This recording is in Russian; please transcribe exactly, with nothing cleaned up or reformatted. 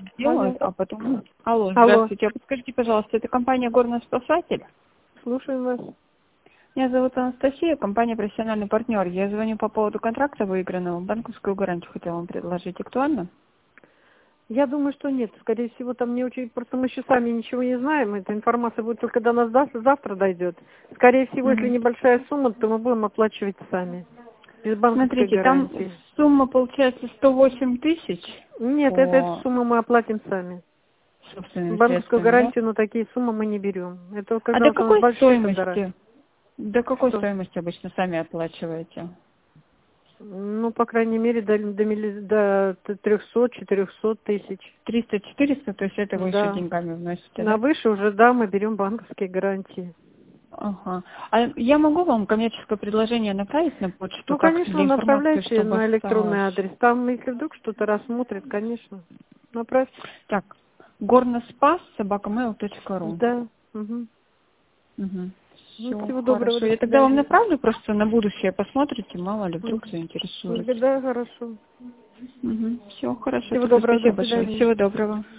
делают, Алло. а потом... Алло, Алло. здравствуйте. А подскажите, пожалуйста, это компания «Горный спасатель»? Слушаем вас. Меня зовут Анастасия, компания «Профессиональный партнер». Я звоню по поводу контракта выигранного. Банковскую гарантию хотела вам предложить. Актуально? Я думаю, что нет. Скорее всего, там не очень... Просто мы еще сами ничего не знаем. Эта информация будет только до нас завтра, завтра дойдет. Скорее всего, если Мгм. небольшая сумма, то мы будем оплачивать сами. Без банковской Смотрите, там гарантии. сумма получается сто восемь тысяч Нет, это, эту по сумму мы оплатим сами. собственным Банковскую средствам, да? гарантию на такие суммы мы не берем. Это А когда до вот у нас какой большие тендера. стоимости? До какой Что? стоимости обычно сами оплачиваете? Ну, по крайней мере, до, до, милли- до трехсот-четырехсот тысяч. триста-четыреста, то есть это вы еще Да. деньгами вносите, На да? выше уже, да, мы берем банковские гарантии. Ага. А я могу вам коммерческое предложение направить на почту, Ну, так конечно, для информации, направляйте чтобы на электронный осталось? адрес. Там, если вдруг что-то рассмотрит, конечно, направьте. Так, горноспас собака мэйл точка ру. Да. Угу. Угу. Ну, Все всего доброго, хорошо. до Я тогда вам свидания. направлю просто на будущее, посмотрите, мало ли вдруг Мгм. заинтересует. Да, хорошо. Угу. Все хорошо, Всего тогда доброго, до спасибо большое. свидания. Всего доброго.